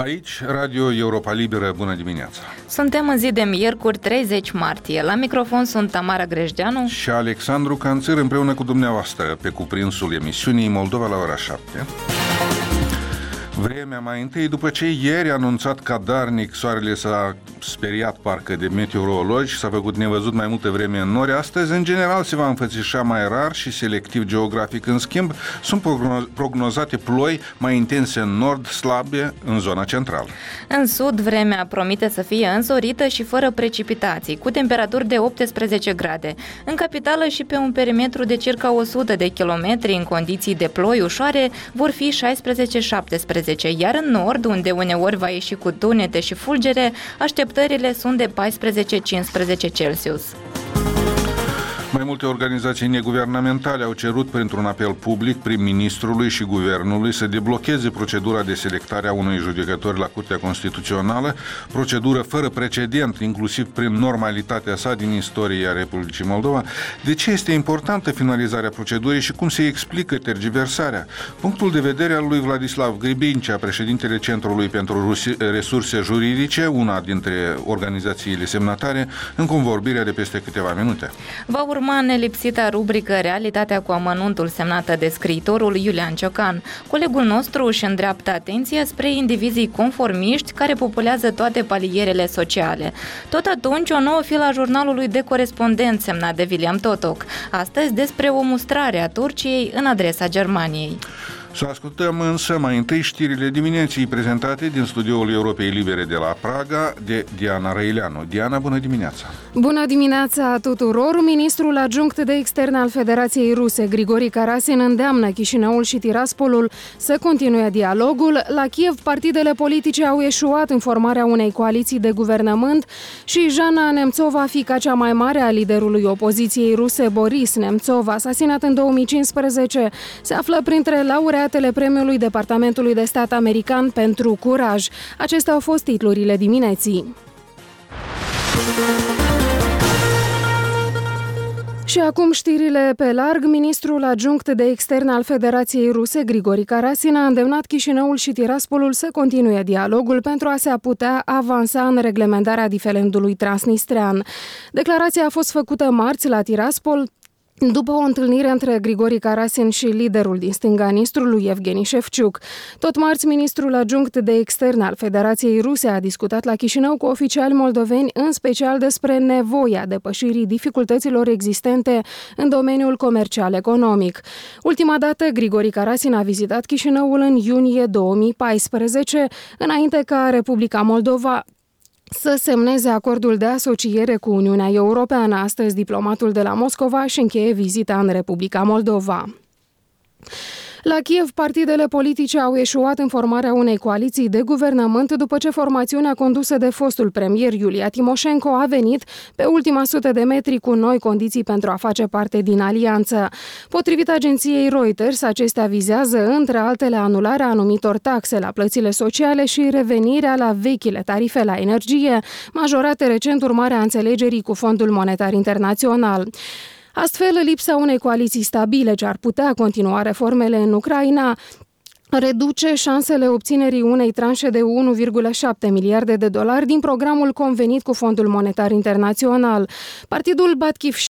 Aici, Radio Europa Liberă, bună dimineața! Suntem în zi de miercuri, 30 martie. La microfon sunt Tamara Grejdeanu și Alexandru Canțir, împreună cu dumneavoastră pe cuprinsul emisiunii Moldova la ora 7. Vremea mai întâi, după ce ieri a anunțat cadarnic, soarele s-a speriat parcă de meteorologi, s-a făcut nevăzut mai multă vreme în nori. Astăzi, în general, se va înfățișa mai rar și selectiv geografic. În schimb, sunt prognozate ploi mai intense în nord, slabe în zona centrală. În sud, vremea promite să fie însorită și fără precipitații, cu temperaturi de 18 grade. În capitală și pe un perimetru de circa 100 de kilometri, în condiții de ploi ușoare, vor fi 16-17, iar în nord, unde uneori va ieși cu tunete și fulgere, așteptările sunt de 14-15 Celsius. Mai multe organizații neguvernamentale au cerut printr-un apel public prim-ministrului și guvernului să deblocheze procedura de selectare a unui judecător la Curtea Constituțională, procedură fără precedent, inclusiv prin normalitatea sa din istoria Republicii Moldova. De ce este importantă finalizarea procedurii și cum se explică tergiversarea? Punctul de vedere al lui Vladislav Gribincea, președintele Centrului pentru Resurse Juridice, una dintre organizațiile semnatare, în convorbirea de peste câteva minute. Va urma nelipsita rubrică Realitatea cu amănuntul, semnată de scriitorul Iulian Ciocan. Colegul nostru își îndreaptă atenția spre indivizii conformiști care populează toate palierele sociale. Tot atunci, o nouă filă a jurnalului de corespondent, semnat de William Totok. Astăzi despre o mustrare a Turciei în adresa Germaniei. Să ascultăm însă mai întâi știrile dimineții prezentate din studioul Europei Libere de la Praga de Diana Răileanu. Diana, bună dimineața! Bună dimineața tuturor! Ministrul adjunct de externe al Federației Ruse, Grigori Karasin, îndeamnă Chișinăul și Tiraspolul să continue dialogul. La Kiev, partidele politice au eșuat în formarea unei coaliții de guvernământ și Jana Nemțova, fiica cea mai mare a liderului opoziției ruse, Boris Nemțov, asasinat în 2015, se află printre laureatele premiului Departamentului de Stat american pentru curaj. Acestea au fost titlurile dimineții. Și acum știrile pe larg. Ministrul adjunct de externe al Federației Ruse, Grigori Karasin, a îndemnat Chișinăul și Tiraspolul să continue dialogul pentru a se putea avansa în reglementarea diferendului transnistrean. Declarația a fost făcută marți la Tiraspol, după o întâlnire între Grigori Karasin și liderul din stânga Nistrului, Evgeni Șefciuc. Tot marți, ministrul adjunct de externe al Federației Ruse a discutat la Chișinău cu oficiali moldoveni, în special despre nevoia depășirii dificultăților existente în domeniul comercial-economic. Ultima dată, Grigori Karasin a vizitat Chișinăul în iunie 2014, înainte ca Republica Moldova să semneze acordul de asociere cu Uniunea Europeană. Astăzi, diplomatul de la Moscova își încheie vizita în Republica Moldova. La Kiev, partidele politice au eșuat în formarea unei coaliții de guvernământ după ce formațiunea condusă de fostul premier Iulia Timoșenko a venit pe ultima 100 de metri cu noi condiții pentru a face parte din alianță. Potrivit agenției Reuters, acestea vizează, între altele, anularea anumitor taxe la plățile sociale și revenirea la vechile tarife la energie, majorate recent urmare a înțelegerii cu Fondul Monetar Internațional. Astfel, lipsa unei coaliții stabile ce ar putea continua reformele în Ucraina reduce șansele obținerii unei tranșe de 1,7 miliarde de dolari din programul convenit cu Fondul Monetar Internațional. Partidul Batkiv